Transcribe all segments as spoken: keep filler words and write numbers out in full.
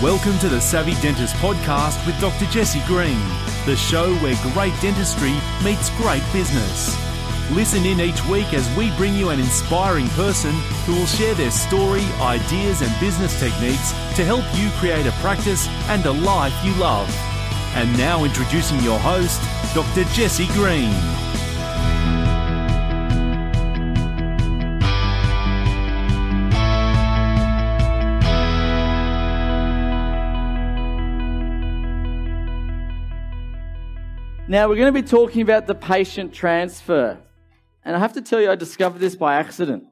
Welcome to the Savvy Dentist podcast with Doctor Jesse Green, the show where great dentistry meets great business. Listen in each week as we bring you an inspiring person who will share their story, ideas and business techniques to help you create a practice and a life you love. And now introducing your host, Doctor Jesse Green. Now, we're going to be talking about the patient transfer. And I have to tell you, I discovered this by accident.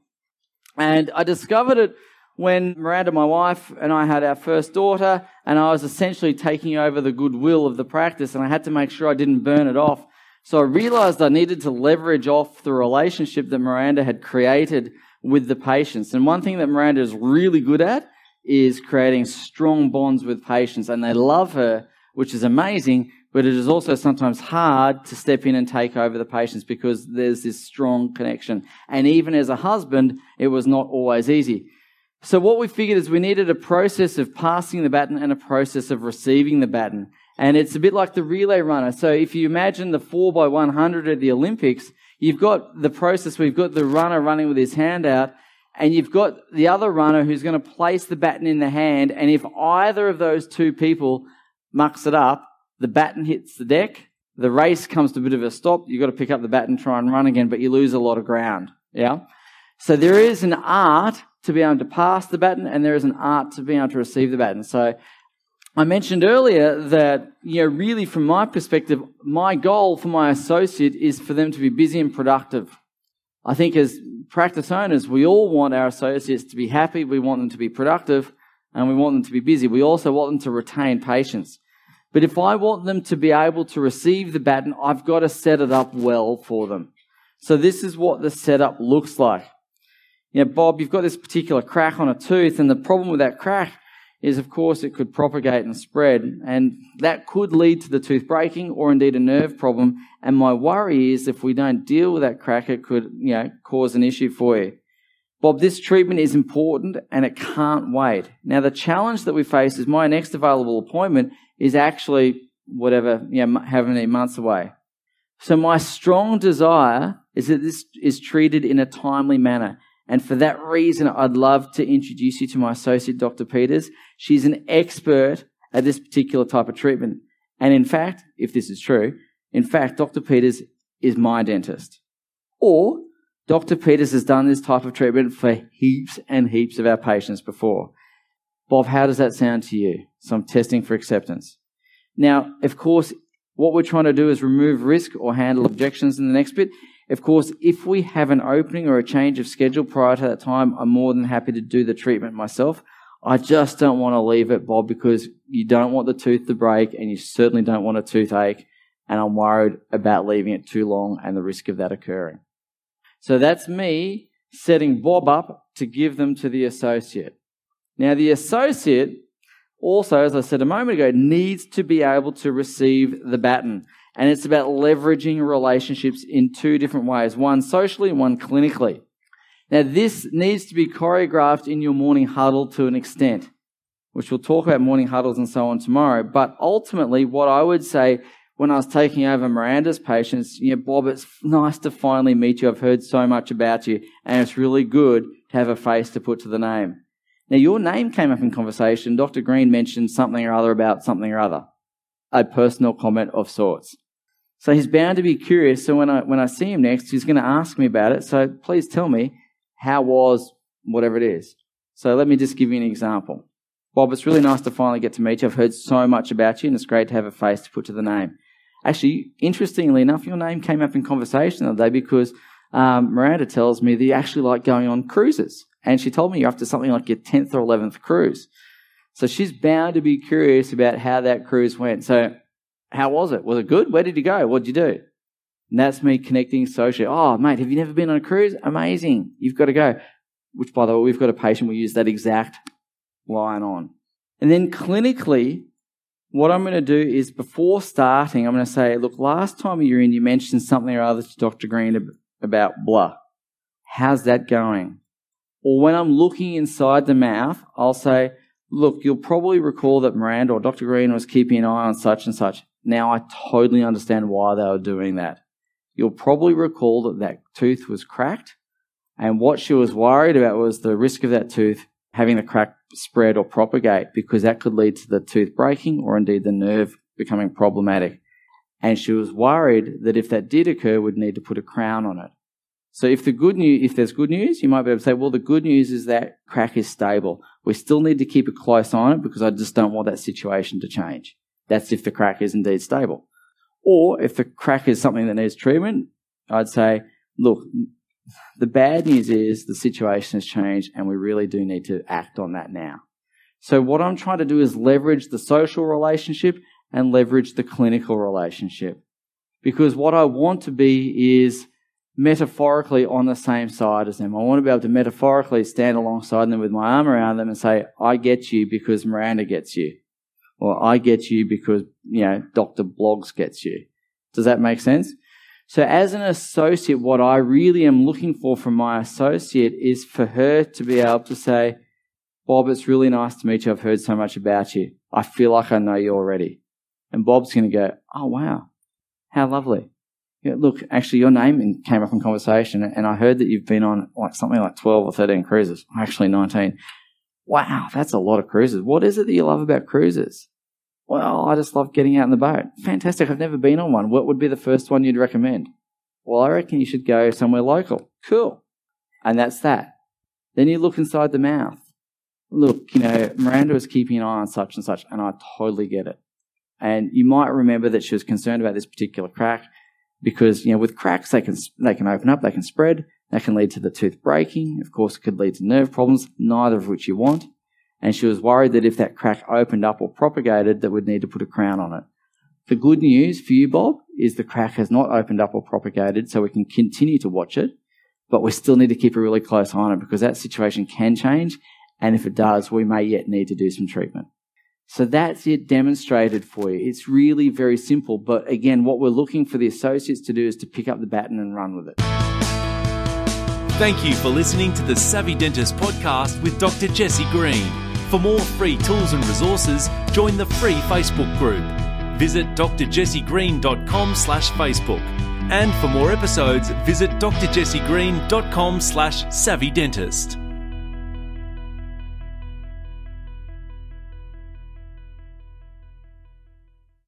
And I discovered it when Miranda, my wife, and I had our first daughter, and I was essentially taking over the goodwill of the practice, and I had to make sure I didn't burn it off. So I realized I needed to leverage off the relationship that Miranda had created with the patients. And one thing that Miranda is really good at is creating strong bonds with patients, and they love her, which is amazing. But it is also sometimes hard to step in and take over the patients because there's this strong connection. And even as a husband, it was not always easy. So what we figured is we needed a process of passing the baton and a process of receiving the baton. And it's a bit like the relay runner. So if you imagine the four by one hundred at the Olympics, you've got the process, we've got the runner running with his hand out, and you've got the other runner who's going to place the baton in the hand. And if either of those two people mucks it up, the baton hits the deck, the race comes to a bit of a stop, you've got to pick up the baton, try and run again, but you lose a lot of ground. Yeah? So there is an art to be able to pass the baton, and there is an art to be able to receive the baton. So I mentioned earlier that, you know, really from my perspective, my goal for my associate is for them to be busy and productive. I think as practice owners, we all want our associates to be happy, we want them to be productive, and we want them to be busy. We also want them to retain patients. But if I want them to be able to receive the baton, I've got to set it up well for them. So this is what the setup looks like. You know, Bob, you've got this particular crack on a tooth, and the problem with that crack is, of course, it could propagate and spread, and that could lead to the tooth breaking or indeed a nerve problem. And my worry is if we don't deal with that crack, it could, you know, cause an issue for you. Bob, this treatment is important and it can't wait. Now, the challenge that we face is my next available appointment is actually whatever, you know, however many months away. So my strong desire is that this is treated in a timely manner. And for that reason, I'd love to introduce you to my associate, Doctor Peters. She's an expert at this particular type of treatment. And in fact, if this is true, in fact, Doctor Peters is my dentist. Or Doctor Peters has done this type of treatment for heaps and heaps of our patients before. Bob, how does that sound to you? So I'm testing for acceptance. Now, of course, what we're trying to do is remove risk or handle objections in the next bit. Of course, if we have an opening or a change of schedule prior to that time, I'm more than happy to do the treatment myself. I just don't want to leave it, Bob, because you don't want the tooth to break and you certainly don't want a toothache. And I'm worried about leaving it too long and the risk of that occurring. So that's me setting Bob up to give them to the associate. Now, the associate also, as I said a moment ago, needs to be able to receive the baton. And it's about leveraging relationships in two different ways, one socially and one clinically. Now, this needs to be choreographed in your morning huddle to an extent, which we'll talk about morning huddles and so on tomorrow. But ultimately, what I would say when I was taking over Miranda's patients, you know, Bob, it's nice to finally meet you. I've heard so much about you, and it's really good to have a face to put to the name. Now, your name came up in conversation. Doctor Green mentioned something or other about something or other, a personal comment of sorts. So he's bound to be curious. So when I when I see him next, he's going to ask me about it. So please tell me, how was whatever it is? So let me just give you an example. Bob, it's really nice to finally get to meet you. I've heard so much about you, and it's great to have a face to put to the name. Actually, interestingly enough, your name came up in conversation the other day because um, Miranda tells me that you actually like going on cruises. And she told me you're up to something like your tenth or eleventh cruise. So she's bound to be curious about how that cruise went. So how was it? Was it good? Where did you go? What did you do? And that's me connecting socially. Oh, mate, have you never been on a cruise? Amazing. You've got to go. Which, by the way, we've got a patient we use that exact line on. And then clinically, what I'm going to do is before starting, I'm going to say, look, last time you were in, you mentioned something or other to Doctor Green about blah. How's that going? Or when I'm looking inside the mouth, I'll say, look, you'll probably recall that Miranda or Doctor Green was keeping an eye on such and such. Now I totally understand why they were doing that. You'll probably recall that that tooth was cracked, and what she was worried about was the risk of that tooth having the crack spread or propagate, because that could lead to the tooth breaking or indeed the nerve becoming problematic. And she was worried that if that did occur, we'd need to put a crown on it. So if the good news, if there's good news, you might be able to say, well, the good news is that crack is stable. We still need to keep a close eye on it because I just don't want that situation to change. That's if the crack is indeed stable. Or if the crack is something that needs treatment, I'd say, look, the bad news is the situation has changed and we really do need to act on that now. So what I'm trying to do is leverage the social relationship and leverage the clinical relationship. Because what I want to be is metaphorically on the same side as them. I want to be able to metaphorically stand alongside them with my arm around them and say, I get you because Miranda gets you. Or I get you because, you know, Doctor Bloggs gets you. Does that make sense? So as an associate, what I really am looking for from my associate is for her to be able to say, Bob, it's really nice to meet you. I've heard so much about you. I feel like I know you already. And Bob's going to go, oh, wow, how lovely. Yeah, look, actually, your name came up in conversation, and I heard that you've been on like something like twelve or thirteen cruises. Actually, nineteen. Wow, that's a lot of cruises. What is it that you love about cruises? Well, I just love getting out in the boat. Fantastic. I've never been on one. What would be the first one you'd recommend? Well, I reckon you should go somewhere local. Cool. And that's that. Then you look inside the mouth. Look, you know, Miranda was keeping an eye on such and such, and I totally get it. And you might remember that she was concerned about this particular crack because, you know, with cracks, they can they can open up, they can spread, that can lead to the tooth breaking. Of course, it could lead to nerve problems, neither of which you want. And she was worried that if that crack opened up or propagated, that we'd need to put a crown on it. The good news for you, Bob, is the crack has not opened up or propagated, so we can continue to watch it, but we still need to keep a really close eye on it because that situation can change, and if it does, we may yet need to do some treatment. So that's it demonstrated for you. It's really very simple, but again, what we're looking for the associates to do is to pick up the baton and run with it. Thank you for listening to the Savvy Dentist podcast with Doctor Jesse Green. For more free tools and resources, join the free Facebook group. Visit d r jesse green dot com slash Facebook. And for more episodes, visit d r jesse green dot com slash savvy dentist.